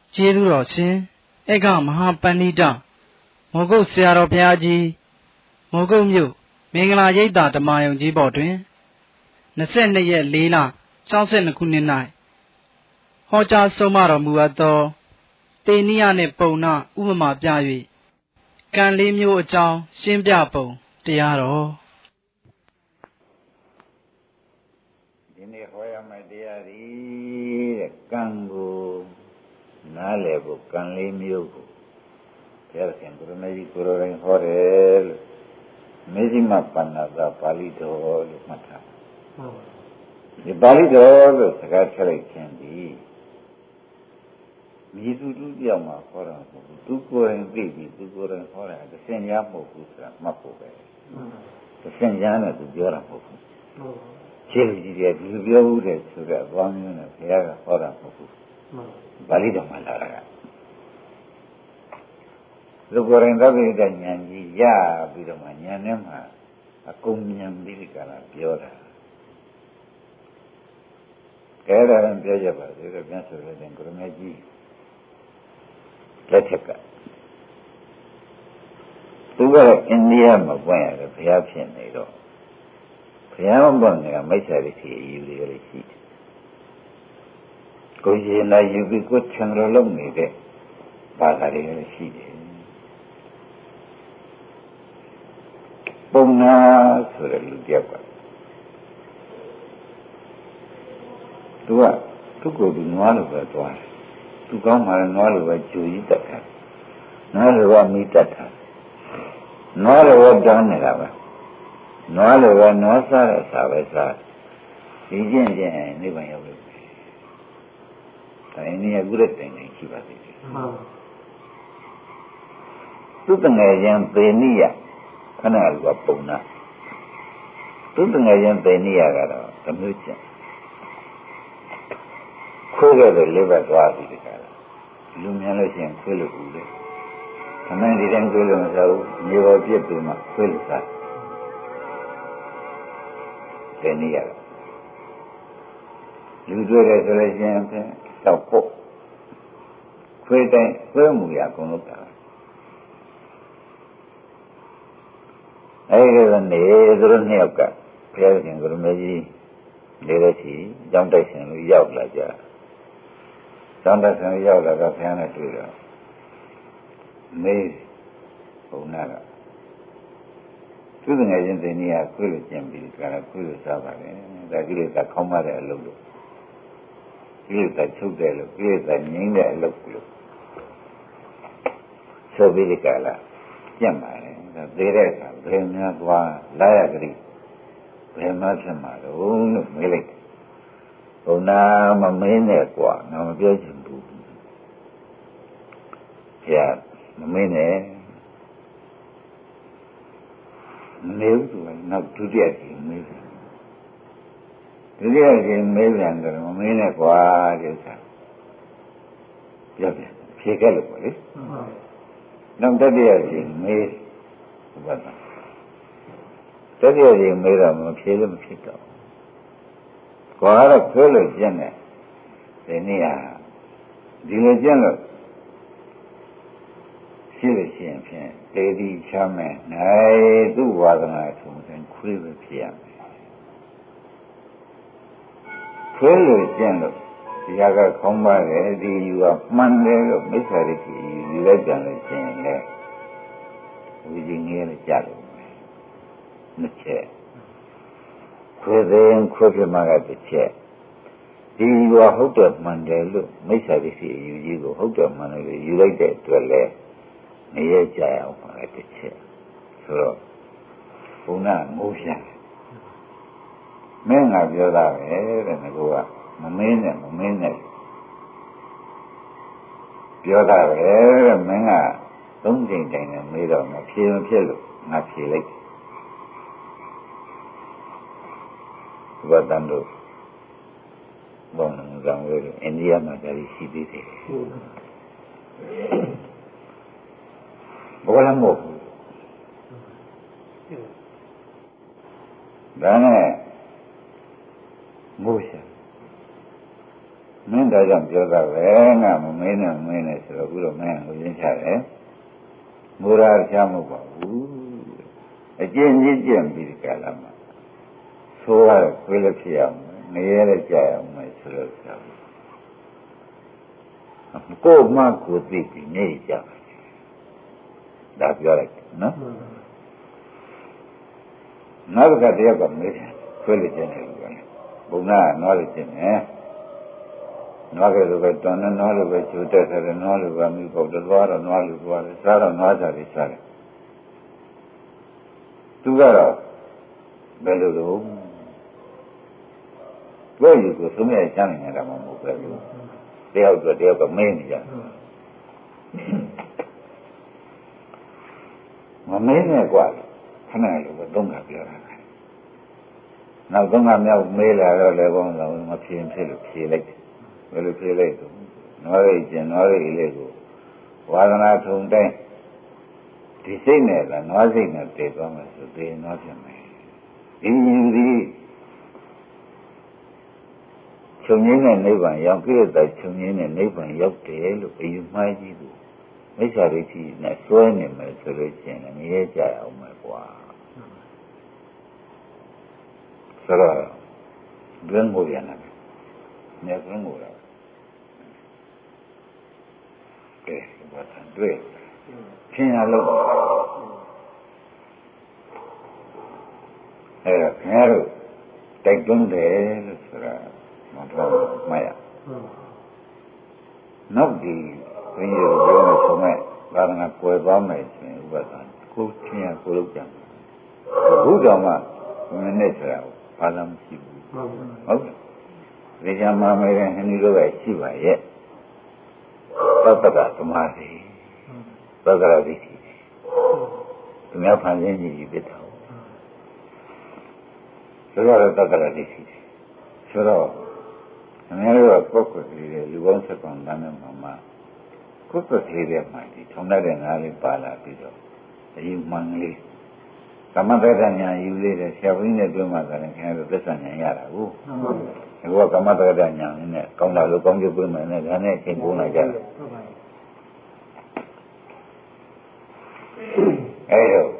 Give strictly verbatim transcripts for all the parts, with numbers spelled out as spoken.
ကျေးဇူးတော်ရှင်ဧကမဟာပဏိတမောဂုတ်ဆရာတော်ဘုရားကြီးမောဂုတ်မြို့မင်္ဂလာရိပ်သာဓမ္မယုံကြီးပေါ်တွင်၂၂ရက်၄လ၆၂ခုနှစ်၌ဟောကြားဆုံးမတော်မူအပ်သောတေနိယနှင့်ပုံနဥပမာပြ၍ကံလေးမျိုးအကြောင်းရှင်းပြပုံတရားတော်ဒီနေ့ဟောရမယ့်တရားဒီတဲ့ကံကိုနားလည်ဖို့ကံလေးမျိုးကိုဘုရားရှင်ကိုရမေကြီးကိုရောရင်ဟောတယ်လို့မေဇိမပဏ္ဏသာပါဠိတော်လို့မှတ်ထားဒီပါဠိတော်လို့စကားထွက်လိုက်ခြင်းဒီမြည်သူတူတယောက်မှာဟောတာမဟုတ်ဘူးသူကိုယ်တိုင်သိပြီးသူကိုယ်တိုင်ဟောတာတစ်ဆင့်ရမဟုတ်ဘူးဆိုတာမှတ်ဖို့ပဲတစ်ဆင့်ရနဲ့သူပြောတာမဟုတ်ဘူးခြေလူကြီးတွေဒီလိုပြောဘူးတဲ့ဆိုတော့ဘာမျိုးနဲ့ဘုရားကဟောတာမဟုတ်ဘူးပါဠိတော်မှာလာတာကလူကိုယ်တိုင်သဗ္ဗိတဉာဏ်ကြီးရပြီးတော့မှဉာဏ်နဲ့မှအကုန်ဉာဏ်ပြီးဒီကလာပြောတာကဲဒါရင်ပြောရပါသေးတယ်ပြန်ဆိုရတဲ့ကိုရမေကြီးလက်ထက်ကသူကအိန္ဒိယမှာပွင့်ရတယ်ဘုရားဖြစ်နေတော့ဘုရားပွင့်နေတာမိစ္ဆာဒိဋ္ဌိအယူတွေလည်းရှိတယ်ကိုရှင်လာယူပြီးကိုချံတော်လုံးနေတဲ့ဘာသာတွေလည်းရှိတယ်ပုံနာဆိုတဲ့လူတယောက်ကသူကသူ့ကိုယ်သူနွားလိုပဲသွားတယ်သူကောင်းမှလည်းနွားလိုပဲဂျူကြီးတက်တယ်နွားလိုပဲမိတက်တယ်နွားလိုပဲတောင်းနေတာပဲနွားလိုပဲနွားစားတဲ့စားပဲစားဒီကျင့်ကျင့်နိဗ္ဗာန်ရောက်လို့ဒါအင်းကြီးကကုရတိုင်နေရှိပါသေးတယ်သူတငယ်ချင်းပေနိယခဏကပုံနာသူတငယ်ချင်းပေနိယကတော့ဓမျိုးကျင့်ခိုးခဲ့တယ်လေးဘက်သွားပြီးတခါလူများလို့ရှိရင်ခွေးလို့ဦးတယ်ခဏဒီတိုင်းခွေးလို့မစားဘူးမြေပေါ်ပြစ်ပြီးမှခွေးလို့စားပေနိယလူတွေ့တယ်ဆိုလို့ရှိရင်ဖြင့်တောက်ဖို့ခွေးတိုင်းခွေးမူရအကုန်လုံးတာအဲဒီကနေသူတို့နှစ်ယောက်ကဘုရားရှင်ကိုရမေကြီးလေးတဲ့ချီကျောင်းတိုက်ရှင်လို့ရောက်လာကြကျောင်းတိုက်ရှင်ရောက်လာတော့ဘုရားနဲ့တွေ့တော့မေးဘုံနာကသူငယ်ချင်းတင်နေရခွေးလို့ကျင်ပြီးကြတာခွေးလို့စားပါတယ်ဒါကြီးလို့ကခေါင်းမတဲ့အလုပ်လို့ကိလေသာချုပ်တယ်လို့ကိလေသာငြိမ်းတဲ့အလုပ်လို့ဆိုပြီးဒီကလာပြတ်ပါတယ်ဒါသေးတဲ့အခါဘယ်များသွားလာရကြလိဘယ်မှဖြစ်မှာတော့လို့မေးလိုက်ဘုနာမမင်းနဲ့ကွာငါမပြောချင်ဘူးဘုရားမမင်းနဲ့မေးသူကနောက်ဒုတိယကြိမ်မေးတယ်ဒုတိယကြိမ်မေးပြန်တယ်မမင်းနဲ့ကွာတဲ့ဥစ္စာပြောပြန်ဖြေခဲ့လို့ပေါ့လေနောက်တတိယကြိမ်မေးဘုရားတတိယကြိမ်မေးတော့မဖြေလို့မဖြစ်တော့ကွာတော့ပြောလို့ကျင့်တယ်ဒီနေ့ဟာဒီလိုကျင့်လို့ရှိလို့ရှိရင်ဖြင့်တေဒီချမ်းမဲ့နိုင်သူ့ဝါဒနာထုံတဲ့ခွေးပဲဖြစ်ရမယ်ခွေးလို့ကျင့်လို့ဒီဟာကခေါင်းပါတယ်ဒီယူကမှန်တယ်လို့မိစ္ဆာဒိဋ္ဌိယူလိုက်ကြလို့ရှိရင်လေဝိဇ္ဇင်းကြီးလည်းကြားလို့နှစ်ချက်ခွေးသိရင်ခွေးပြမကတစ်ချက်ဒီယူကဟုတ်တယ်မှန်တယ်လို့မိစ္ဆာဒိဋ္ဌိယူကြီးကိုဟုတ်တယ်မှန်တယ်လို့ယူလိုက်တဲ့အတွက်လေနေရကြအောင်ပါလေတစ်ချက်ဆိုတော့ဘုန်းကငိုးပြန်မင်းကပြောတာပဲတဲ့ငါကမမင်းနဲ့မမင်းနဲ့ပြောတာပဲတဲ့မင်းကသုံးချိန်တိုင်နဲ့မေးတော့မဖြေမဖြစ်လို့ငါဖြေလိုက်ဘုရားတန်တို့ဘောင်းကံဝဲအိန္ဒိယမှာကြာရှိသေးတယ်ဘောလည်းမဟုတ်ဘူးဒါနဲ့မိုးရှာမင်းတော်ကြောင့်ပြောတာပဲငါမမင်းနဲ့မမင်းနဲ့ဆိုတော့အခုတော့မင်းကိုရင်းချတယ်မူရာချမဟုတ်ပါဘူးအကျင့်ကြီးကျင့်ပြီးဒီကလာမှာဆိုရခွေးလည်းဖြစ်အောင်နေရလည်းကြာအောင်မယ်ဆိုတော့ကိုယ်မှကိုယ်သိပြီးနေကြတယ်ဒါပြောလိုက်နော်နောက်တစ်ခါတယောက်ကမေးတယ်ခွေးလည်းကျင့်တယ်လို့ပြောတယ်ဘုံနာနွားလည်းကျင့်တယ်နွားကလေးပဲတွန်နဲ့နွားလိုပဲကျိုးတက်တယ်နွားလိုပဲမိပုတ်တယ်သွားတော့နွားလိုသွားတယ်စားတော့နွားစားပြီးစားတယ်သူကတော့ဘယ်လိုလုပ်ဘယ်လိုကိုသုံးရချမ်းနေတာမှမဟုတ်ဘူးတယောက်တော့တယောက်ကမင်းနေကြမမင်းနဲ့กว่าခဏလိုပဲသုံးတာပြောတာနောက်သုံးကမြောက်မေးလာတော့လည်းဘောင်းတော့မဖြေဖြစ်လို့ဖြေလိုက်တယ်ဘယ်လိုဖြေလိုက်တော့နွားရိတ်ကျင်နွားရိတ်လေးကိုဝါဒနာထုံတိုင်းဒီစိတ်နဲ့ကနွားစိတ်နဲ့တည်သွားမယ်ဆိုတည်နွားဖြစ်မယ်ဒီယူဒီချုပ်ငင်းတဲ့နိဗ္ဗာန်ရောက်ပြည့်တဲ့ချုပ်ငင်းတဲ့နိဗ္ဗာန်ရောက်တယ်လို့အယူမှားကြီးကိုမိစ္ဆာဒိဋ္ဌိနဲ့စွဲနေမယ်ဆိုလို့ရှိရင်ငရဲကြအောင်မယ်ကွာဆိုတော့ဘယ်လိုပြန်လဲနေဘယ်လိုလဲကဲဘာသာတွေ့သင်ရလို့အဲ့တော့ခင်ဗျားတို့တိုက်တွန်းတယ်လို့ဆိုတာမတော်မှတ်ရနောက်ဒီဘုန်းကြီးတို့ပြောလို့ဆိုမဲ့ဘာသာကွယ်သွားမယ်ဆိုရင်ဥပဒံကိုသင်ရကိုလုပ်ကြတယ်ဘုရားမှာမနဲ့ဆိုတာဘာသာမရှိဘူးဟုတ်တယ်ဒီကမှာမဲတဲ့ဟိန္ဒူတို့ကရှိပါရဲ့သတ္တကသမာဓိသက္ကရာဒိဋ္ဌိသူများဖန်ဆင်းကြည့်ပြီးပြတာဆိုတော့သက္ကရာဒိဋ္ဌိဆိုတော့အများတို့ကပုဂ္ဂိုလ်ကြီးတွေလူပေါင်းဆက်ကောင်တန်းတဲ့မှာမှာပုဂ္ဂိုလ်ကြီးတွေမှဒီထုံတဲ့ငါးလေးပါလာပြီးတော့အယူမှန်လေးသမထဉာဏ်ယူလေးတဲ့ဆရာဘုန်းကြီးနဲ့တွေ့မှသာလည်းခင်ဗျားတို့သစ္စာဉာဏ်ရတာကိုအခုကကမ္မတက္ကဋဉာဏ်နဲ့ကောင်းတာလို့ကောင်းကျိုးပေးမယ်နဲ့ဒါနဲ့အချိန်ကုန်လိုက်ကြတယ်အဲ့တော့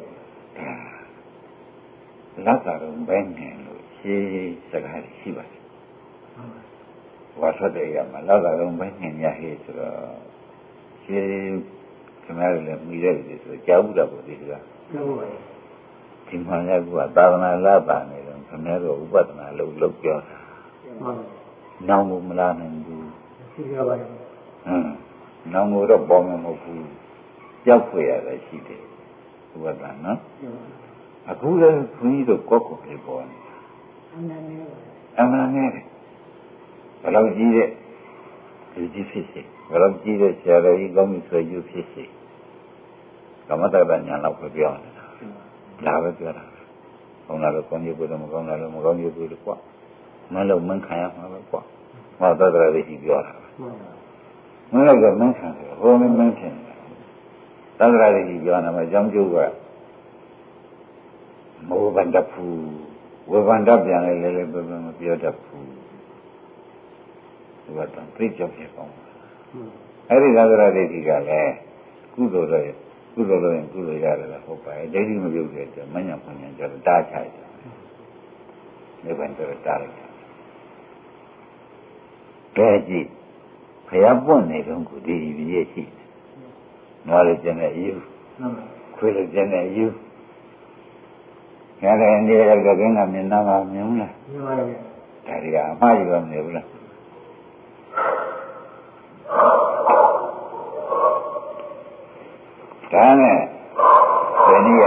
လက်သာတော့ဘယ်နဲ့လို့ရှင်းစကားရှိပါတယ်ဝါသတဲ့ရမှာလက်သာတော့ဘယ်နဲ့များဟေးဆိုတော့ရှင်းခင်ဗျားတို့လည်းမိတဲ့လူတွေဆိုကြောက်ဘူးတော့ဒီကကြောက်ပါဘူးဒီမှာလည်းကသာသနာလာပါနေတော့ခင်ဗျားတို့ဥပဒနာလို့လုပ်ပြောတာနောင်ကိုမလာနိုင်ဘူးရှိကြပါရဲ့ဟမ်နောင်ကိုတော့ပေါ်မှာမဟုတ်ဘူးကြောက်ဖွယ်ရတယ်ရှိတယ်ဥပဒနာနော်အခုလည်းခွန်ကြီးတို့ကောက်ကိုပြေပေါ်နေတာအမှန်နဲ့အမှန်နဲ့ဘယ်လောက်ကြီးတဲ့ဒီကြီးဖြစ်စေဘယ်လောက်ကြီးတဲ့ဆရာတော်ကြီးကောင်းပြီဆိုယူဖြစ်စေကမ္မတက္ကညာလောက်ပဲပြောနေတာဒါပဲပြောတာကောင်းတာလည်းကောင်းကျိုးပေးတယ်မကောင်းတာလည်းမကောင်းကျိုးပေးတယ်ကွာမလို့မခံရမှာပဲကွာဟောသက္ကရာလေးကြီးပြောတာမလို့ကမခံတယ်ဟိုမမခံတယ်သက္ကရာလေးကြီးပြောတာမှအကြောင်းကျိုးကမောဘန္တဖူဝေဘန္တပြန်လဲလဲလဲပဲမပြောတတ်ဘူးဒီကတော့သိကြဖြစ်ကောင်းအဲ့ဒီသက္ကရာလေးကြီးကလည်းကုသိုလ်တော့ကုသိုလ်လို့ရင်ကုသိုလ်ရတယ်လားဟုတ်ပါရဲ့ဒိဋ္ဌိမပြုတ်တဲ့အတွက်မညာပညာကျတော့တားချတယ်နိဗ္ဗာန်တော့တားလိုက်တယ်ကဲကြည့်ဘုရားပွင့်နေတော့ကိုဒီဒီရဲ့ရှိတယ်နွားလေးကျင်တဲ့အယူခွေးလေးကျင်တဲ့အယူငါလည်းနေရတဲ့ကင်းကမြင်နာမှာမြင်ဘူးလားမြင်ပါရဲ့ဒါရီကအမှားယူရမနေဘူးလားဒါနဲ့ဘယ်နည်းရ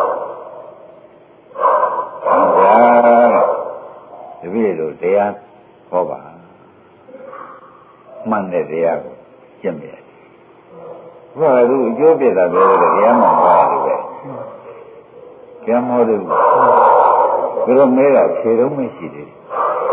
ဟုတ်ပါတပည့်တို့တရားဟောပါမှန်တဲ့တရားကိုကျင့်ပြ။ဘာလို့အကျိုးပြတာပဲလေတရားမှန်ပါတယ်ပဲ။ကျမ်းမောတယ်ဘယ်လိုမဲတာခြေတော့မရှိသေးဘူး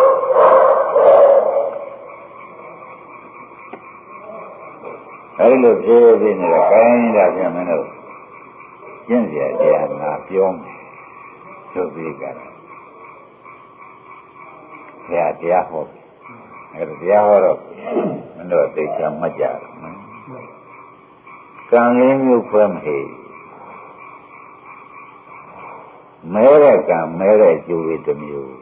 ။အဲဒီလိုဖြည်းဖြည်းနေတာကိုင်းတာပြန်မလို့ကျင့်ကြတရားငါပြောမယ်။ဆိုပြီးကြတာ။ဘုရားတရားဟောတယ်။အဲ့ဒါတရားဟောတော့မင်းတို့သိချာမှတ်ကြတယ်နော်ကံလေးမျိုးခွဲမဟေ့မဲတဲ့ကံမဲတဲ့ကျိုးတွေတစ်မျိုး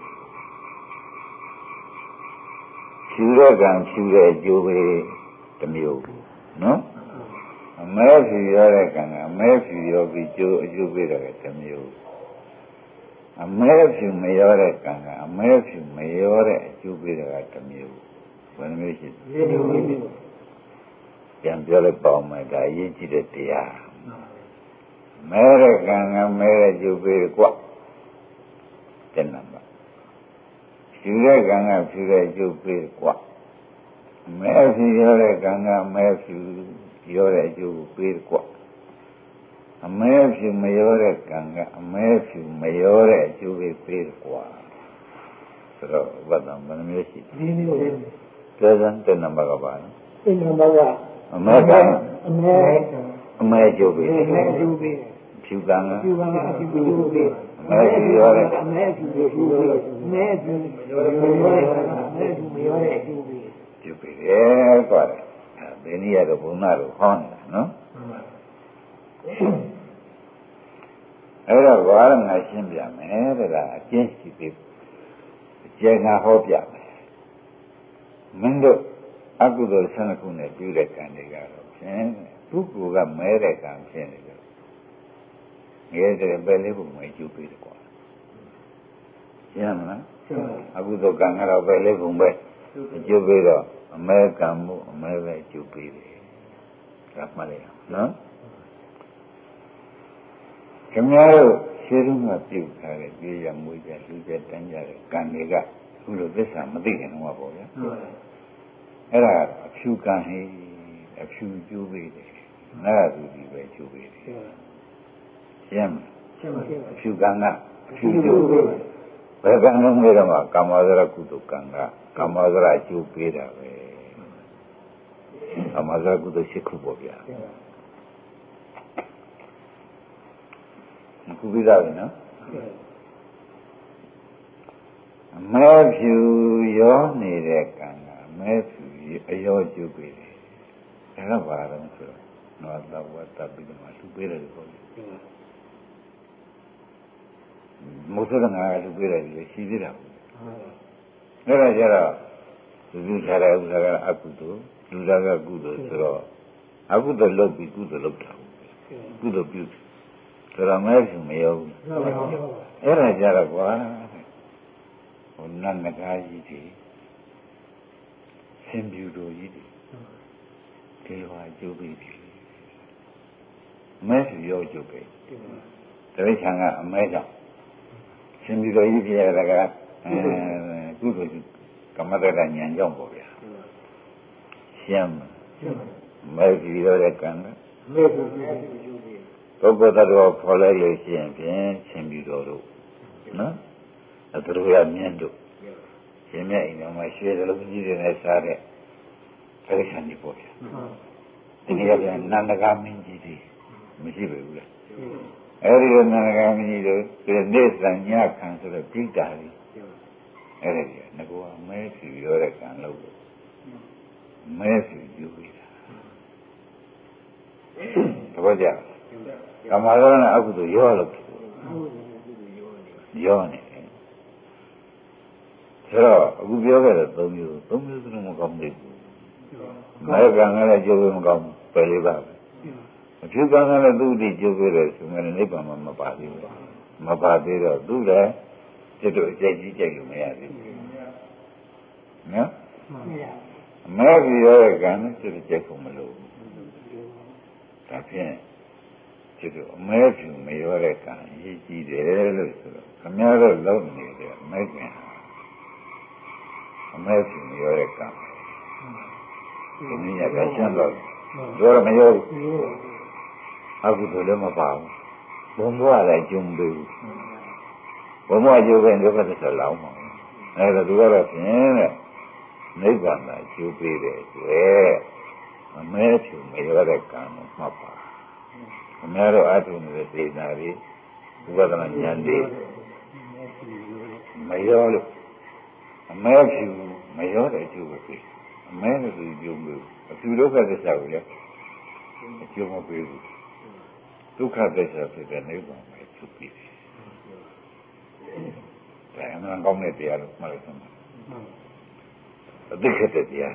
ဖြူတဲ့ကံဖြူတဲ့ကျိုးတွေတစ်မျိုးနော်အမဲဖြူရတဲ့ကံကအမဲဖြူရောပြီးကျိုးအကျိုးပေးတယ်တစ်မျိုးအမဲဖြူမရောတဲ့ကံကအမဲဖြူမရောတဲ့အကျိုးပေးတယ်ကတစ်မျိုးဘယ်နှမျိုးရှိလဲပြန်ပြောလိုက်ပါဦးမယ်ဒါအရေးကြီးတဲ့တရားမဲတဲ့ကံကမဲတဲ့ကျိုးပေးကွတဲ့နံပါတ်ဖြူတဲ့ကံကဖြူတဲ့ကျိုးပေးကွမဲဖြူရောတဲ့ကံကမဲဖြူရောတဲ့အကျိုးပေးကွအမဲဖြူမရောတဲ့ကံကအမဲဖြူမရောတဲ့အကျိုးပေးပေးကွဆိုတော့ဘတ်တော်ဘယ်နှမျိုးရှိလဲဒီမျိုးကျေစံတဲ့နံပါတ်ကပါနော်တဲ့နံပါတ်ကအမဲကအမဲအမဲကျိုးပေးအမဲကျိုးပေးဖြူကံကဖြူကံကအဖြူကျိုးပေးအမဲဖြူရောတဲ့အမဲဖြူကျိုးပေးအမဲဖြူရောတဲ့အမဲဖြူမရောတဲ့အကျိုးပေးကျိုးပေးတယ်ကွာဘယ်နည်းရတော့ဘုံနာတော့ဟောနေတာနော်အဲ့တော့ဘာလဲငါရှင်းပြမယ်တဲ့ကအကျဉ်းရှိပြီအကျဉ်းငါဟောပြမယ်မင်းတို့အကုသိုလ်ဆန္ဒခုနဲ့ပြုတဲ့ကံတွေကတော့ဖြင့်ပုဂ္ဂိုလ်ကမဲတဲ့ကံဖြစ်နေတယ်ငယ်တဲ့ပဲလေးပုံမှန်ကျူပေးတယ်ကွာရှင်းမလားအကုသိုလ်ကံကတော့ပဲလေးပုံပဲကျူပေးတော့အမဲကံမှုအမဲပဲကျူပေးတယ်ဒါမှလည်းနော်ခင်ဗျားတို့ရှင်းလုံးကပြုတ်ထားတဲ့ပြေးရမွေးကြလူကြတန်းကြတဲ့ကံတွေကခုလိုသစ္စာမသိခင်တော့ပေါ့ဗျာအဲ့ဒါအဖြူကံဟိအဖြူကျိုးပေးတယ်နာသူဒီပဲကျိုးပေးတယ်ရှင်းမရှင်းပါအဖြူကံကအဖြူကျိုးပေးဘယ်ကံလုံးလဲတော့ကာမဇရကုသိုလ်ကံကကာမဇရအကျိုးပေးတာပဲကာမဇရကုသိုလ်ရှိခုပေါ့ဗျာခုပြီးသားပြီနော်အမဲဖြူရောနေတဲ့ကံကအမဲဖြူအရောကျုပ်ပေးတယ်ဒါကဘာလဲဆိုတော့နောသဝတ္တပိဓမ္မာလူပေးတယ်ပေါ့မုသရငါလူပေးတယ်လေရှိသေးတာအဲ့ဒါကြတော့လူလူထားတဲ့ဥစ္စာကအကုသိုလ်လူသားကကုသိုလ်ဆိုတော့အကုသိုလ်လုပ်ပြီးကုသိုလ်လုပ်တာကုသိုလ်ပြုဆိုတော့မဲဖြူမရောဘူးအဲ့ဒါကြတော့ကွာဟိုနတ်နဂါးကြီးတွေဆင်ပြူတို့ကြီးတွေဒေဝအကျိုးပေးတယ်မဲဖြူရောကျိုးပေးတရိစ္ဆာန်ကအမဲကြောင့်ဆင်ပြူတို့ကြီးပြရတာကအဲကုသိုလ်ကမ္မတ္တဉာဏ်ကြောင့်ပေါ့ဗျာရှင်းမဲဖြူရောတဲ့ကံကမဲဖြူပုဂ္ဂိုလ်တ attva ဖော်လိုက်လို့ရှိရင်ဖြင့်ဆင်ပြူတော်တို့နော်အတူတူရမြင့်တို့ရှင်မြတ်အိမ်တော်မှာရွှေစလုံးကြီးတွေနဲ့စားတဲ့တရိစ္ဆာန်ကြီးပေါ့ဗျာဒီနေ့ကနန္ဒကမင်းကြီးတွေမရှိပါဘူးလားအဲဒီနန္ဒကမင်းကြီးတို့ဒီနေ့စံညခံဆိုတော့ပြိတ္တာကြီးအဲ့ဒါကြီးငကောအမဲဖြူရောတဲ့ကံလို့မဲဖြူယူပြီးတာတပည့်ကြကမ္မရောနဲ့အကုသိုလ်ရောလို့ရောနေတယ်ဆိုတော့အခုပြောခဲ့တဲ့သုံးမျိုးသုံးမျိုးစလုံးမကောင်းဘူးမဲကံကလည်းကျိုးပေးမကောင်းဘူးပယ်လေးပါပဲအဖြူကံကလည်းသူ့တိကျိုးပေးတယ်ဆိုမှလည်းနိဗ္ဗာန်မှာမပါသေးဘူးမပါသေးတော့သူလည်းจิตတို့အကျိုးကြီးကြိုက်လို့မရသေးဘူးနော်အမဲကြီးရောတဲ့ကံနဲ့จิตကြိုက်ဖို့မလိုဘူးဒါဖြင့်จิตတို့အမဲဖြူမရောတဲ့ကံအရေးကြီးတယ်လို့ဆိုတော့ခမည်းတော်လုံးနေတဲ့အမဲကံအမဲဖြူမရောတဲ့ကံဒီနည်းကရှင်းတော့ရောမရောအကုသိုလ်လည်းမပါဘူးဘုံဘဝလည်းကျုံပေးဘုံဘဝကျုံပေးဒုက္ခသစ္စာလောင်းမှာအဲဒါသူကတော့ဖြင့်တဲ့နိဗ္ဗာန်သာကျိုးပေးတဲ့အတွက်အမဲဖြူမရောတဲ့ကံကိုမှတ်ပါအများတော့အထုနေတဲ့စေနာတွေဥပဒနာဉာဏ်တွေမရောလို့အမဲဖြူမမရောတဲ့အကျိုးကိုပေးအမဲလို့သူပြုံးလို့အဖြူဒုက္ခသစ္စာကိုလည်းအကျိုးမပေးဘူးဒုက္ခသစ္စာဖြစ်တဲ့နိဗ္ဗာန်ကိုသူပေးတယ်ဒါအမှန်ကောင်းတဲ့တရားလို့မှတ်လို့ဆုံးတယ်အသိခက်တဲ့တရား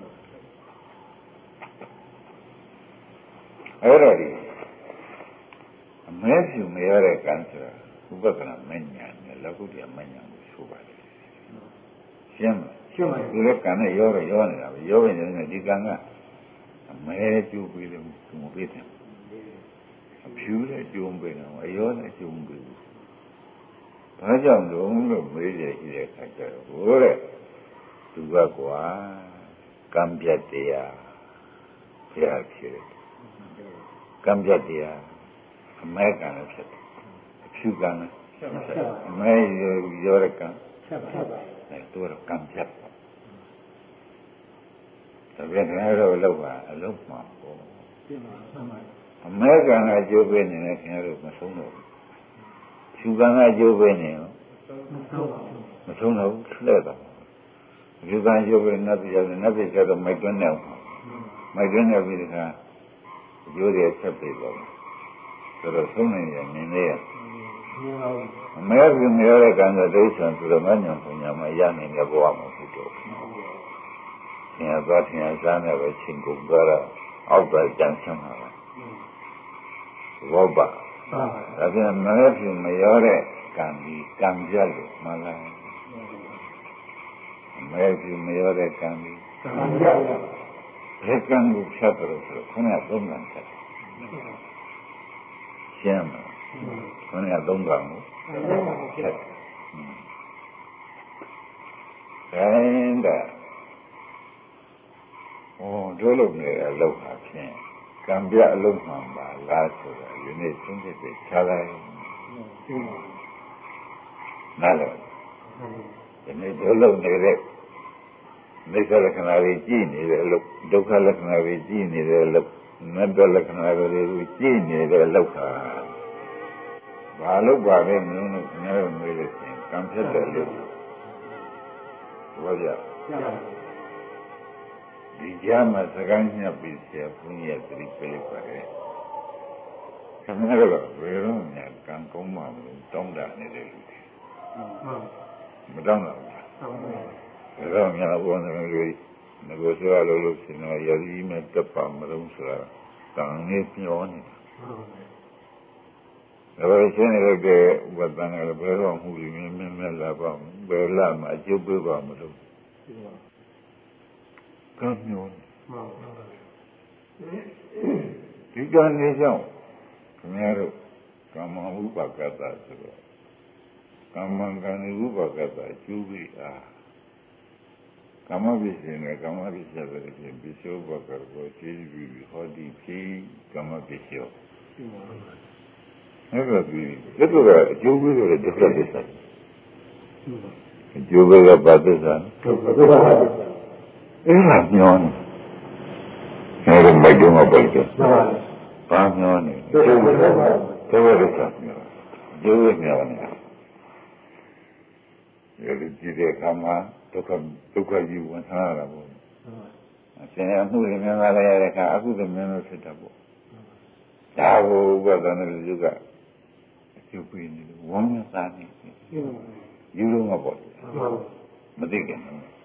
အဲ့တော့ဒီအမဲဖြူမရတဲ့ကံဆိုတာဥပက္ခဏမဉ္ဇဏ်နဲ့လောကုတ္တရာမဉ္ဇဏ်ကိုဆိုပါတယ်ရှင်းမလားရှင်းပါပြီဒီလိုကံနဲ့ရောတော့ရောနေတာပဲရောနေတယ်ဒီကံကအမဲကျိုးပေးတယ်သူမပေးတယ်အဖြူနဲ့ကျိုးပေးတယ်အရောနဲ့ကျိုးပေးဘူးဘာကြောင့်လို့လို့မေးရရှိတဲ့အခါကျတော့ဟိုတဲ့သူကကွာကံပြတ်တရားဘုရားဖြစ်တယ်ကံပြတ်တရားအမဲကံလည်းဖြစ်တယ်အဖြူကံလည်းအမဲရောတဲ့ကံဖြစ်ပါအဲသူတော့ကံပြတ်ပါဒါပြန်လည်းတော့လောက်ပါအလုံးမှာပေါ့အမဲကံကအကျိုးပေးနေတယ်ခင်ဗျားတို့မဆုံးတော့ဘူးဖြူကံကအကျိုးပေးနေရောမဆုံးတော့ဘူးလှဲ့တော့ဖြူကံကျိုးပေးနတ်ပြည်ရောက်နေနတ်ပြည်ကျတော့မိုက်တွန်းနေအောင်မိုက်တွန်းနေပြီးတခါအကျိုးတွေဆက်ပြီးတော့ဆိုတော့ဆုံးနေရနေနေရအမဲကမရတဲ့ကံကဒိဋ္ဌံဆိုတော့ငါညံပညာမှာရနေတဲ့ဘဝမှာဖြစ်တော့သင်ရသွားသင်ရစားနေပဲချင်းကုန်သွားတော့အောက်ပဲကြံဆန်းလာတယ်ဘောပါဒါပြန်မရဖြစ်မရတဲ့ကံဒီကံပြတ်လို့မှန်လားအမဲဖြစ်မရတဲ့ကံဒီကံပြတ်ဘယ်ကံကိုဖြတ်တယ်ဆိုတော့ခဏသုံးကံဖြတ်ရှင်းမလားခဏသုံးကံကိုဖြတ်အဲ့ဒါဟောတို့လုံးနေတဲ့အလုပ်ဟာဖြင့်ကံပြအလုပ်မှန်ပါလားဆိုတော့ဒီနေ့သုံးချက်ပဲခြားလိုက်နားလည်ဒီနေ့တို့လုံးနေတဲ့နိစ္စလက္ခဏာတွေကြည့်နေတဲ့အလုပ်ဒုက္ခလက္ခဏာတွေကြည့်နေတဲ့အလုပ်နတ္တလက္ခဏာတွေကိုကြည့်နေတဲ့အလုပ်ဟာဘာလို့ပါလဲမလို့လို့ခင်ဗျားတို့မေးလို့ရှိရင်ကံဖြစ်တယ်လို့ပြောကြဒီကြားမှာစကားညပ်ပြီးဆရာဘုန်းကြီးကသတိပေးပါတယ်ခင်ဗျားတို့ကဘယ်တော့မှကံကောင်းမှမလို့တောင်းတနေတဲ့လူတွေမတောင်းတော့ဘူးဒါတော့များဘောနေလို့ငကိုဆိုရလို့လို့ရှင်တော့ရည်မဲ့တပ်ပါမလို့ဆိုတာကံနဲ့ပြောနေတာဒါပဲရှင်းနေတဲ့ဥပဒနာလည်းဘယ်တော့မှုတွေမြင်မြင်မဲ့လာပါ့ဘယ်လာမှအကျုပ်ပေးပါမလို့ကံမျိုးဒီကံနေကြောင့်ခင်ဗျားတို့ကမ္မဥပကတ္တဆိုတော့ကမ္မကံဥပကတ္တအကျိုးပေးအားကမ္မပစ္စည်းနဲ့ကမ္မပစ္စည်းတွေဖြင့်ပစ္စောဘကကိုခြေပြီးဟောဒီဖြစ်ကမ္မပစ္စည်းအဲ့ဒါပြီးဒီလိုကအကျိုးပေးလို့ဒုက္ခသစ္စာအကျိုးပေးကဘာသစ္စာဒုက္ခသစ္စာအဲ့ဒါညောနေအဲ့ဒါမိုက်တော့မပေါ့ကြဘာညောနေဒုက္ခသစ္စာဒုက္ခသစ္စာညောဒုက္ခညောနေအဲ့ဒီကြည့်တဲ့အခါမှာဒုက္ခဒုက္ခကြီးဝင်စားရတာပေါ့အရှင်အမှုတွေများလာရတဲ့အခါအခုသမင်းလို့ဖြစ်တာပေါ့ဒါကိုဥပဒနာလူကအကျုပ်ပေးနေလို့ဝမ်းမစားနေယူလို့မပေါ့မသိခင်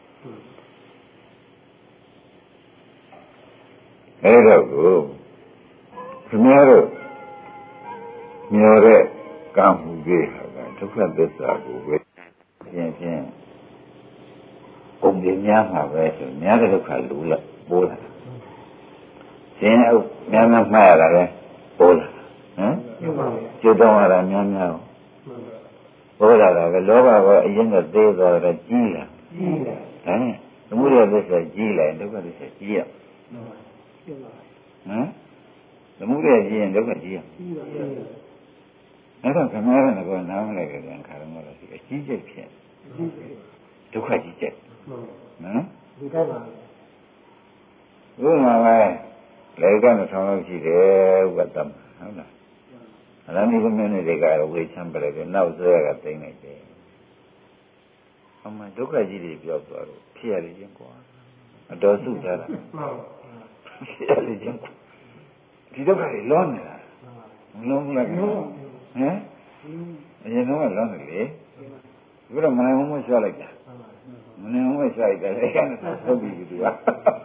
အဲ့တော့ကိုခင်ဗျားတို့မျောတဲ့ကံမှုကြီးဟာကဒုက္ခသစ္စာကိုပဲရှင်းရှင်းပုံပြများမှာပဲဆိုများတဲ့ဒုက္ခလူလာပိုးလာရှင်းအောင်များများမှားရတာလေပိုးလာဟမ်ကျွတ်တော့ရတာများများပိုးလာတာပဲလောဘကအရင်ကသေးသွားတော့ကြီးလာကြီးလာဒါနဲ့သမုဒယသစ္စာကြီးလာဒုက္ခသစ္စာကြီးရဟမ်သမုဒယကြီးရင်ဒုက္ခကြီးရအဲ့တော့ခမောရကနားမလိုက်ကြတဲ့ခါတော့လည်းအကြီးကျယ်ဖြစ်ဒုက္ခကြီးကျက်နော်ဒီကပါဘုရားပဲလေကနဲ့ဆောင်းလို့ရှိတယ်ဥပဒ္ဒမဟုတ်လားအလားဒီကမင်းတွေကတော့ဝေချမ်းပြလိုက်တယ်နောက်ဆွဲကတိမ့်လိုက်တယ်အမှန်ဒုက္ခကြီးတွေပြောက်သွားတော့ဖြစ်ရလေချင်းကွာအတော်စုကြတာဖြစ်ရလေချင်းဒီဒုက္ခတွေလွန်နေတာမလုံးဘူးလားဟမ်အရင်တော့လွန်တယ်လေဒီတော့မနိုင်ဘူးမဆွလိုက်တာမနိုင်ဘူးမဆွလိုက်တာလည်းအဲ့ဒါသုံးပြီးပြီက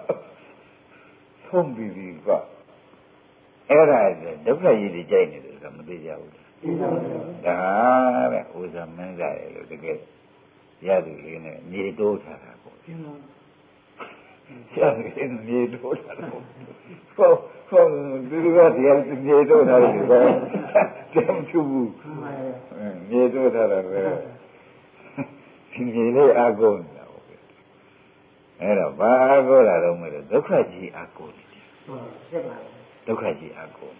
သုံးပြီးပြီကအဲ့ဒါဒုက္ခကြီးတွေကြိုက်နေတယ်ကမသိကြဘူးဒါတဲ့ဥစ္စာမင်းစားရလို့တကယ်ရသူလေးနဲ့မြေတိုးထားတာပေါ့ရသူလေးမြေတိုးထားတာပေါ့ဟုတ်ဟုတ်ဒီလိုကတရားမြေတိုးထားတယ်ကွာကျမ်းချူဘူးမြေတိုးထားတာပဲဒီမြေလေးအာကုန်နေတာပေါ့အဲ့တော့ဘာအာကုန်လာတော့မလို့ဒုက္ခကြီးအာကုန်နေတယ်ဟုတ်ဖြစ်ပါဒုက္ခကြီးအာကုန်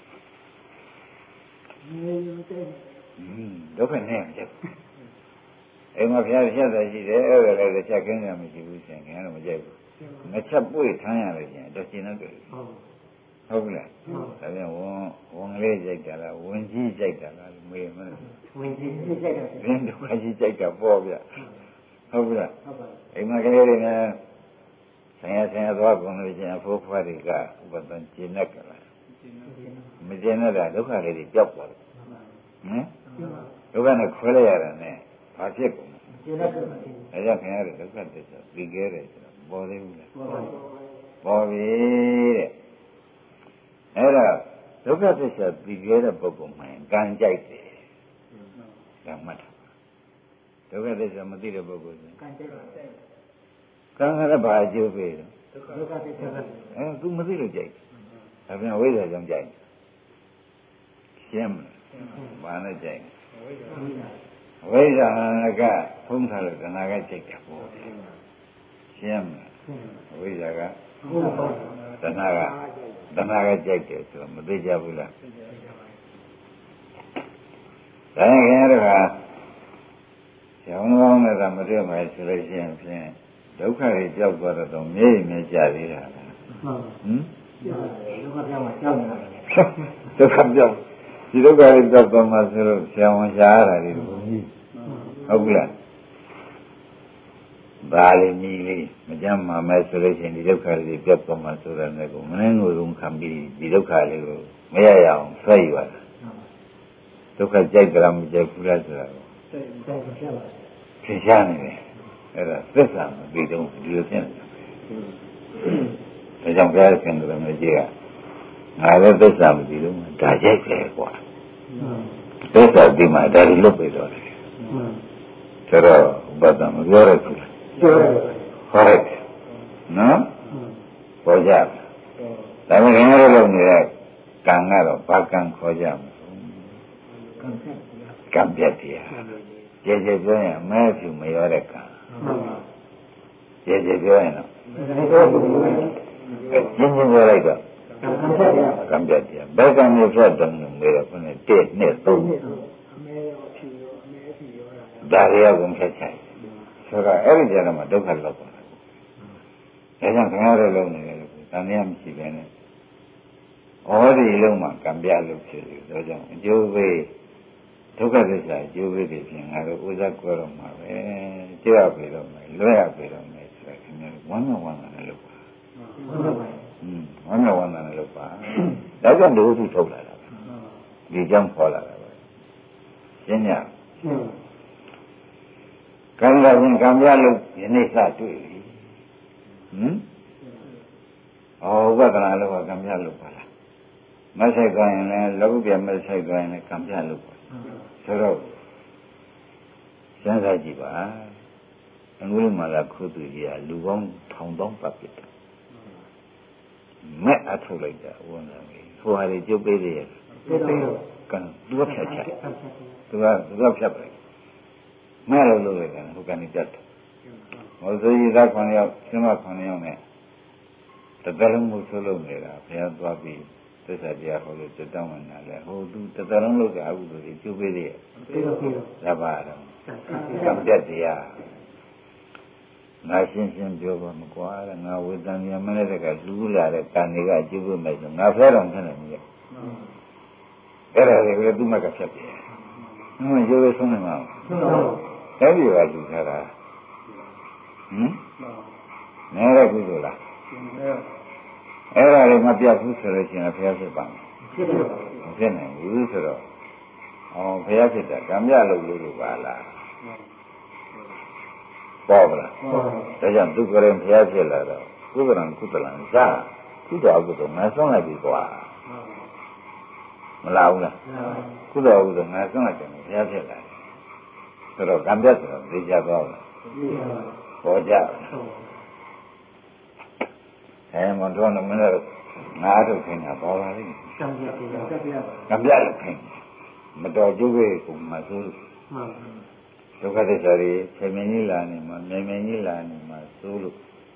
ဒုက္ခနဲ့ချက်အိမ်မှာဘုရားချက်တယ်ရှိတယ်အဲ့ဒါလည်းတစ်ချက်ခင်းရမရှိဘူးရှင်ခင်ဗျားတို့မကြိုက်ဘူးငါချက်ပွေထမ်းရလို့ရှင်တော့ရှင်းတော့တယ်ဟုတ်ဘူးလားဒါပြန်ဝန်ဝန်ကလေးကြိုက်တာလားဝန်ကြီးကြိုက်တာလားမေးမလို့ဝန်ကြီးကြိုက်တာဘင်းဒုက္ခကြီးကြိုက်တာပေါ့ဗျဟုတ်ဘူးလားဟုတ်ပါအိမ်မှာကလေးတွေနဲ့ဆင်ရဆင်ရသွားကုန်လို့ရှင်အဖိုးဖွားတွေကဥပဒံကျင့်နဲ့ကြလားမကျင့်တဲ့ဒုက္ခလေးတွေကြောက်သွားတယ်ဟမ်ဒုက္ခနဲ့ခွဲလိုက်ရတာနဲ့ဘာဖြစ်ကုန်လဲကျင့်တဲ့အဲကြောင့်ခင်ဗျားတို့ဒုက္ခသစ္စာသိခဲ့တယ်ဆိုတော့ပေါ်သေးဘူးလားပေါ်ပြီတဲ့အဲ့ဒါဒုက္ခသစ္စာသိခဲ့တဲ့ပုဂ္ဂိုလ်မှန်ကံကြိုက်တယ်ဒါမှတ်တာဒုက္ခသစ္စာမသိတဲ့ပုဂ္ဂိုလ်ကံကြိုက်တယ်ကံကလည်းဘာအကျိုးပေးတယ်ဒုက္ခသစ္စာအဲသူမသိလို့ကြိုက်တယ်ဒါပြန်ဝိဇ္ဇာကြောင့်ကြိုက်တယ်ရှင်းမလားဘာနဲ့ကြိုက်ဝိဇ္ဇာကဖုံးထားလို့တဏှာကကြိုက်တာပေါ့ရှင်းမလားဝိဇ္ဇာကတဏှာကတဏှာကကြိုက်တယ်ဆိုတော့မသိကြဘူးလားဒါရင်ခင်ဗျားတို့ကကျောင်းကောင်းနဲ့ကမတွေ့မှဆိုလို့ရှိရင်ဖြင့်ဒုက္ခတွေကြောက်သွားတော့မြဲမြဲကြသေးတာလားဟမ်ဒုက္ခပြောင်းမှကြောက်နေတာဒုက္ခပြောင်းဒီဒုက္ခတွေကြောက်သွားမှဆိုလို့ဆရာဝန်ရှားရတာတွေဘုန်းကြီးဟုတ်ဘူးလားဒါလေးမြည်လေးမကြမ်းမှမဲ့ဆိုလို့ရှိရင်ဒီဒုက္ခတွေကြောက်သွားမှဆိုတဲ့နဲ့ကိုမနှင်းငိုလုံးခံပြီးဒီဒုက္ခလေးကိုမရရအောင်ဆွဲယူရတာဒုက္ခကြိုက်ကြလားမကြိုက်ဘူးလားဆိုတာကိုသိချင်နေတယ်အဲ့ဒါသစ္စာမသိတော့ဒီလိုဖြစ်နေတာဒါကြောင့်ဘုရားရှင်ကလည်းမကြည့်ရငါလည်းသစ္စာမသိလို့ဒါကြိုက်တယ်ကွာသစ္စာဒီမှာဒါလွတ်ပြီးတော့တယ်ဆိုတော့ဘတ်တာမပြောရဘူးလားပြောရတယ်ဟုတ်တယ်နော်ပေါ်ကြဒါပေမဲ့ခင်ဗျားတို့လုပ်နေတဲ့ကံကတော့ဘာကံခေါ်ကြမလဲကံပြတ်တရားကျေကျေပြောရင်အမဲဖြူမရောတဲ့ကံကျေကျေပြောရင်တော့ကျင်းချင်းပြောလိုက်တော့ကံပြတ်တရားဘယ်ကံမျိုးဖြတ်တယ်လို့မေးတော့ခုနကတစ်နှစ်သုံးဒါရီရောက်ကုန်ဖြတ်ချင်ဆိုတော့အဲ့ဒီကြတော့မှဒုက္ခလောက်ပါဒါကြောင့်ခင်ဗျားတို့လုံးနေတယ်လို့တန်မြတ်မရှိပဲနဲ့ဩဒီလုံးမှာကံပြလို့ဖြစ်တယ်ဒါကြောင့်အကျိုးပေးဒုက္ခသစ္စာအကျိုးပေးတယ်ဖြင့်ငါတို့ဥစ္စာကိုတော့မှာပဲကြရပြီတော့မယ်လွဲရပြီတော့မယ်ဆိုတော့ခင်ဗျားတို့ဝမ်းမြောက်ဝမ်းသာနဲ့လုပ်ပါอืมဝမ်းမြောက်ဝမ်းသာနဲ့လုပ်ပါဒါကြောင့်ဒုက္ခထုတ်လာတာပဲဒီကြောင့်ပေါ်လာတာပဲရှင်းညကံကရင်ကံပြလို့ယနေ့စတွေ့ပြီဟမ်ဩဝဒနာလို့ကံပြလို့ပါလားမဆိုင်ကြရင်လည်းလောကုပြမဆိုင်ကြရင်လည်းကံပြလို့ပါဆိုတော့စဉ်းစားကြည့်ပါအငုလိမာလာခုသူကြီးကလူပေါင်းထောင်တောင်းပတ်ဖြစ်တယ်မဲ့အထုတ်လိုက်တာဝန်လာပြီဟိုဟာတွေကျုပ်ပေးသေးရဲ့ကံသူကဖြတ်ချသူကသူကဖြတ်ไปမဲ့လို့လုပ်လိုက်တယ်ဟိုကနေတတ်တယ်ဟောဆိုကြီးသားခွန်ရောက်ရှင်မခွန်ရောက်နဲ့တတလုံးမှုဆိုးလုပ်နေတာဘုရားသွားပြီးသစ္စာတရားဟောလို့တတောင်းမှနာလဲဟိုသူတတလုံးလုပ်တဲ့အကုသိုလ်တွေကျုပ်ပေးသေးရဲ့ဒါပါတော့ကံပြတ်တရားငါရှင်းရှင်းပြောပါမကွာငါဝေဒန်မြမနဲ့တကလူလာတဲ့ကံတွေကအကျိုးပေးမယ်ဆိုငါဖဲတော်ဖြစ်နေပြီအဲ့ဒါတွေကသူ့မကဖြတ်ပြီဟွန်းရိုးရိုးဆုံးနေမှာဟုတ်ပါဘူးအဲ့ဒီကလူထားတာမ်နဲတဲ့ကုသိုလ်လားအဲ့ဒါတွေမပြတ်ဘူးဆိုလို့ရှိရင်ဘုရားဖြစ်ပါမယ်မဖြစ်နိုင်ဘူးဆိုတော့အော်ဘုရားဖြစ်တာကံပြလို့လို့ပါလားပေါ်ပါလားဒါကြောင့်သူကရင်ဘုရားဖြစ်လာတော့ကုသလံကုသလံဇာကုသိုလ်အကုသိုလ်ငါဆုံးလိုက်ပြီကွာမလားဘူးလားကုသိုလ်အကုသိုလ်ငါဆုံးလိုက်တယ်ဘုရားဖြစ်လာတယ်ဆိုတော့ကံပြဆိုတော့သိကြတော့လားပေါ်ကြအဲမတော်တော့မင်းတို့ငါတို့ခင်တာပေါ်ပါလိမ့်ကံပြကံပြလို့ခင်မတော်ကျုပ်ရဲ့ကိုမဆိုးလို့ဒုက္ခသစ္စာတွေချိန်မင်းကြီးလာနေမှာမြန်မြန်ကြီးလာနေမှာဆိုးလို့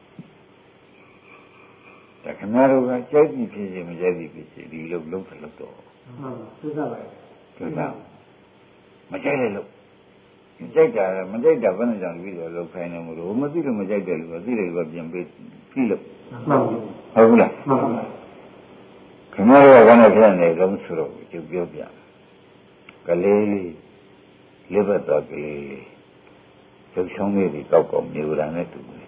ဒါခင်ဗျားတို့ကကြိုက်ပြီးဖြစ်ရင်မကြိုက်ပြီးဖြစ်ရင်ဒီလိုလုံးတယ်လို့တော့ဟုတ်သုသပါသုသမကြိုက်တယ်လို့ကြိုက်တာမကြိုက်တာဘယ်နဲ့ကြောင့်ပြီးတော့လောက်ခိုင်းနေမလို့မသိလို့မကြိုက်တယ်လို့သိတယ်လို့ပြင်ပေးပြီလို့ဟုတ်ဘူးလားခင်ဗျားတို့ကဘာနဲ့ဖြစ်နေလုံးဆိုတော့ကျုပ်ပြောပြကလေးလေးလေးဘက်တော့ကလေးလေးကျုပ်ဆောင်လေးတွေတောက်ကောက်မျိုးရံနဲ့တူတယ်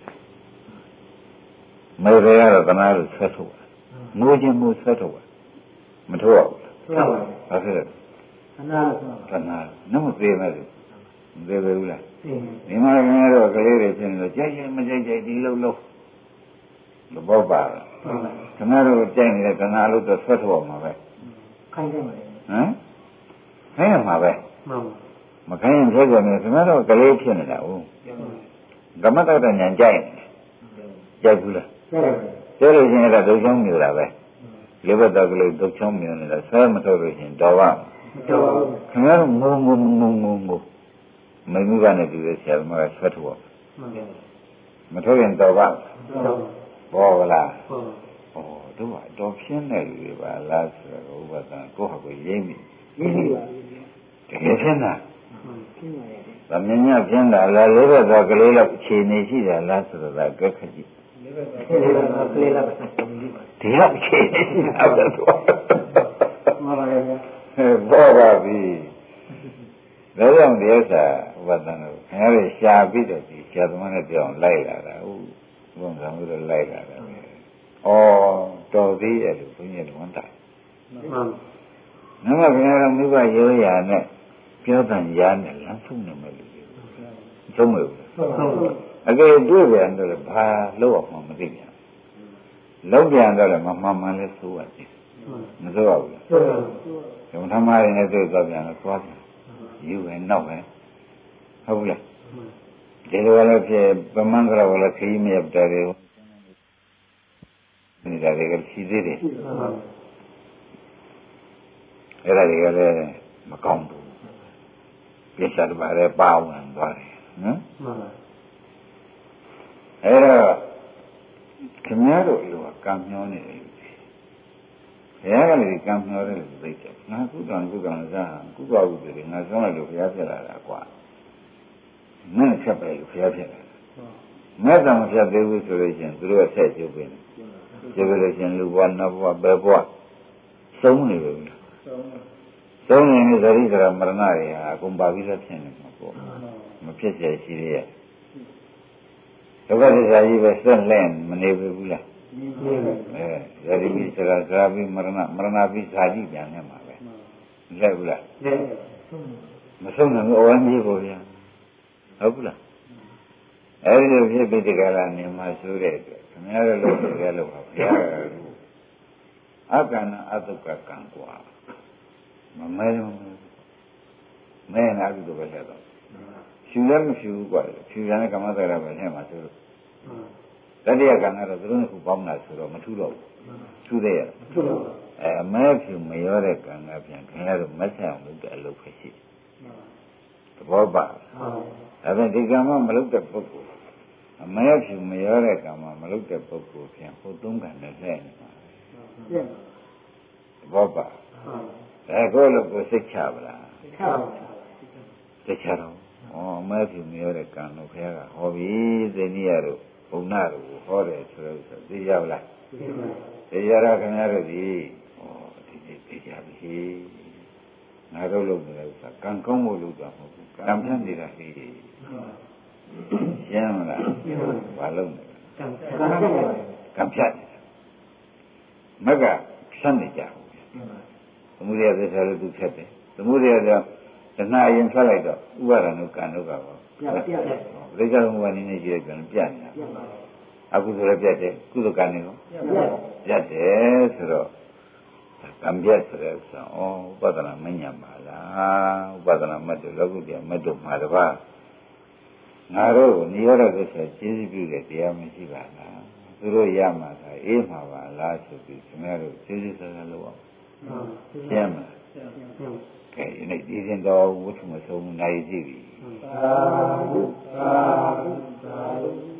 မေတွေကတော့ကနာလို့ဆွဲထုတ်တာငိုခြင်းမို့ဆွဲထုတ်တာမထုတ်ရဘူးလားဟုတ်ပါဘူးဟုတ်ကဲ့ကနာလို့ကနာနမသေးမဲ့လို့မသေးဘူးလားဒီမှာခင်ဗျားတို့ကလေးတွေဖြစ်နေလို့ကြိုက်ရင်မကြိုက်ကြိုက်ဒီလုံးလုံးသဘောပါလားခင်ဗျားတို့ကြိုက်နေတဲ့ကနာလို့တော့ဆွဲထုတ်အောင်ပါပဲခိုင်းတယ်ဟမ်ခိုင်းရမှာပဲမှန်မခိုင်းရင်ဖြစ်ကြမယ်ခင်ဗျားတို့ကလေးဖြစ်နေတာဟုတ်ဓမ္မတောက်တဲ့ဉာဏ်ကြိုက်ကြိုက်ဘူးလားကြိုက်လို့ရှိရင်တော့ဒုချောင်းမြူတာပဲလေးဘက်တော့ကလေးဒုချောင်းမြူနေတာဆွဲမထုတ်လို့ရှိရင်တော်ပါတော်ပါခင်ဗျားတို့ငုံငုံငုံငုံငုံမင်းကနဲ့ဒီလိုဆရာမကဆွဲထုတ်အောင်မထုတ်ရင်တော်ပါဘောကလားဩတို့ကတော့ဖြင်းတယ်လူတွေပါလားဆိုတော့ဥပဒံကိုယ့်ဟာကိုယ်ရိမ့်ပြီရိမ့်ပြီပါတကယ်ဖြင်းတာဖြင်းပါရဲ့ဗမင်းညဖြင်းတာလားလေးဘက်တော့ကလေးလောက်အခြေအနေရှိတယ်လားဆိုတော့ကဲခကြည့်လေးဘက်တော့ကလေးလောက်ကဒီလောက်အခြေအနေရှိတာပဲတော့မှန်ပါရဲ့ဘောပါပြီဒါကြောင့်ဒီဥစ္စာဥပဒံကိုခင်ဗျားတို့ရှားပြီးတော့ဒီဆရာသမားနဲ့ပြောင်းလိုက်လာတာဟုတ်ဘုံဆောင်ပြီးတော့လိုက်လာတာပဲဩတော်သေးရဲ့လို့ဘုန်းကြီးကဝန်တာမှန်နမခင်ဗျားတို့မိဘရိုးရာနဲ့ပြောတဲ့ရာနဲ့လမ်းဆုံးနေမယ်လို့သုံးမယ်ဘူးအကယ်တွေ့ပြန်တော့ဘာလို့အောင်မသိပြန်လုံးပြန်တော့လည်းမမှန်မှန်လဲဆိုးရတယ်မဆိုးပါဘူးလားဆိုးပါဘူးဓမ္မရင်းနဲ့တွေ့တော့ပြန်တော့သွားပြန်ယူပဲနောက်ပဲဟုတ်ဘူးလားဒီလိုလည်းဖြစ်ပမန်းကတော့လည်းခရီးမရောက်တယ်နေတာတွေကရှိသေးတယ်အဲ့ဒါတွေကလည်းမကောင်းဘူးပြဿနာပါလေပါဝင်သွားတယ်နော်အဲ့တော့ခင်ဗျားတို့လိုကံမျောနေတယ်ဘုရားကလည်းကံမျောတယ်လို့သိတယ်ငါကုသံကုသံစားကုသဟုတယ်ငါဆုံးလိုက်လို့ဘုရားဖြစ်လာတာကွာမင်းဖြတ်ပဲလို့ဘုရားဖြစ်လာတာမက်တံမဖြတ်သေးဘူးဆိုလို့ရှိရင်သူတို့ကဆက်ကျုပ်ပဲကျုပ်လို့ရှိရင်လူဘဝနတ်ဘဝဘယ်ဘဝဆုံးနေပြီဆုံးနေပြီသတိကရမရဏတွေဟာအကုန်ပါပြီးသားဖြစ်နေမှာပေါ့မဖြစ်ကြရှိသေးရဲ့ဒုက္ခသစ္စာကြီးပဲဆက်လက်မနေဘူးလားအဲဇာတိပိစရာဇာပိမရဏမရဏပိဇာတိပြန်နေမှာပဲလက်ဘူးလားမဆုံးနိုင်ဘူးအဝမ်းကြီးပေါ့ဗျာဟုတ်ဘူးလားအဲဒီလိုဖြစ်ပြီးဒီကလာနေမှာဆိုတဲ့အတွက်ခင်ဗျားတို့လို့ဆိုရလို့ပါဗျာအကန္နအတုကကံကွာမမဲမဲနာပြီးတော့ပဲလက်တော့ဖြူလည်းမဖြူဘူးကွာဖြူရတဲ့ကမ္မသရပဲထဲမှာဆိုလို့တတိယကံကတော့သူတို့ကပေါင်းတာဆိုတော့မထူတော့ဘူးထူသေးရထူတော့အဲအမဲဖြူမရောတဲ့ကံကပြန်ခင်ဗျားတို့မဆက်အောင်လုပ်တဲ့အလုပ်ပဲရှိသဘောပါဒါပေမဲ့ဒီကံမမလုပ်တဲ့ပုဂ္ဂိုလ်အမဲဖြူမရောတဲ့ကံမမလုပ်တဲ့ပုဂ္ဂိုလ်ပြန်ဟိုသုံးကံနဲ့လှည့်နေပါသဘောပါအဲကိုလို့ကိုစိတ်ချပါလားချပါဘူးစိတ်ချတော့ဩမဲဖြူမရောတဲ့ကံလို့ခင်ဗျားကဟောပြီသိနည်းရတို့ဘုံနာတို့ဟောတယ်ဆိုတော့သိရောက်လားသိရတာခင်ဗျားတို့ဒီဩဒီဒီသိကြပြီငါတို့လုပ်နေတဲ့ဥစ္စာကံကောင်းဖို့လုပ်တာမဟုတ်ဘူးကံပြတ်နေတာဟိရှင်းမလားဘာလို့ကံဖြတ်မကဆန်းနေကြသမုဒိယသစ္စာလည်းသူဖြတ်တယ်သမုဒိယကတဏှာအရင်ထွက်လိုက်တော့ဥပါဒဏ်တို့ကံတို့ကပါပြတ်ပြတ်တယ်ပရိစ္ဆေဘဝနည်းနည်းရှိတဲ့ကံပြတ်နေတာအခုဆိုလည်းပြတ်တယ်ကုသကံတွေရောပြတ်တယ်ဆိုတော့ကံပြတ်ဆိုတဲ့ဥစ္စာဩဥပဒနာမဉ္ဇဉ်ပါလားဥပဒနာမတ်တို့လောကုတ္တရာမတ်တို့မှာတပါးငါတို့နိရောဓသစ္စာကျေးဇူးပြုတဲ့တရားမရှိပါလားသူတို့ရမှာကအေးမှာပါလားဆိုပြီးခင်ဗျားတို့ကျေးဇူးဆက်ဆက်လုပ်အောင်ရှင်းမှာကဲဒီနေ့ဒီရင်တော်ဝိထုမဆုံးနိုင်ကြည့်ပြီသာသာသာ